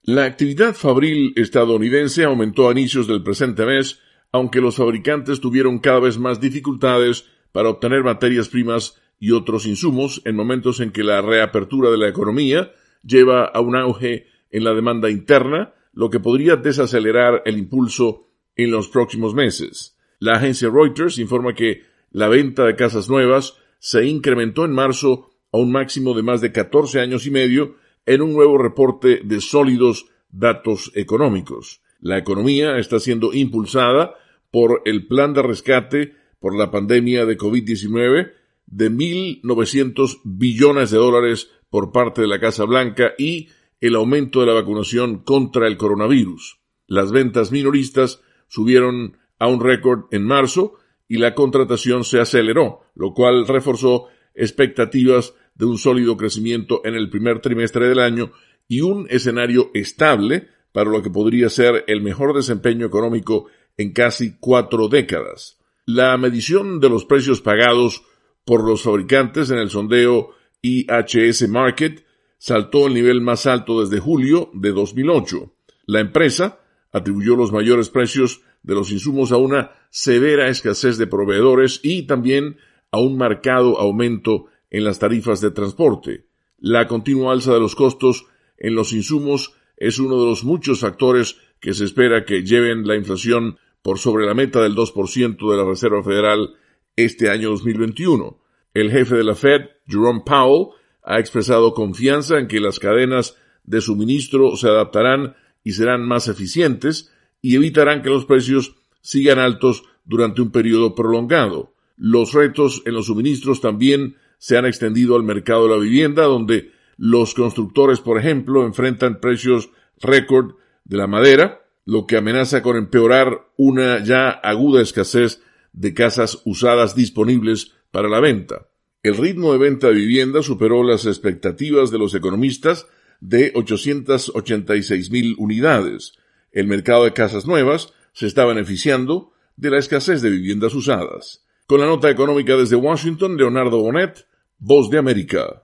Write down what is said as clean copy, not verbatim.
La actividad fabril estadounidense aumentó a inicios del presente mes, aunque los fabricantes tuvieron cada vez más dificultades para obtener materias primas y otros insumos en momentos en que la reapertura de la economía lleva a un auge en la demanda interna, lo que podría desacelerar el impulso en los próximos meses. La agencia Reuters informa que la venta de casas nuevas se incrementó en marzo a un máximo de más de 14 años y medio en un nuevo reporte de sólidos datos económicos. La economía está siendo impulsada por el plan de rescate por la pandemia de COVID-19 de $1.900 billones por parte de la Casa Blanca y el aumento de la vacunación contra el coronavirus. Las ventas minoristas subieron a un récord en marzo y la contratación se aceleró, lo cual reforzó expectativas de un sólido crecimiento en el primer trimestre del año y un escenario estable para lo que podría ser el mejor desempeño económico en casi 4 décadas. La medición de los precios pagados por los fabricantes en el sondeo IHS Markit saltó al nivel más alto desde julio de 2008. La empresa atribuyó los mayores precios de los insumos a una severa escasez de proveedores y también a un marcado aumento en las tarifas de transporte. La continua alza de los costos en los insumos es uno de los muchos factores que se espera que lleven la inflación por sobre la meta del 2% de la Reserva Federal este año 2021. El jefe de la Fed, Jerome Powell, ha expresado confianza en que las cadenas de suministro se adaptarán y serán más eficientes y evitarán que los precios sigan altos durante un periodo prolongado. Los retos en los suministros también se han extendido al mercado de la vivienda, donde los constructores, por ejemplo, enfrentan precios récord de la madera, lo que amenaza con empeorar una ya aguda escasez de casas usadas disponibles para la venta. El ritmo de venta de vivienda superó las expectativas de los economistas de 886,000 unidades. El mercado de casas nuevas se está beneficiando de la escasez de viviendas usadas. Con la nota económica desde Washington, Leonardo Bonet, Voz de América.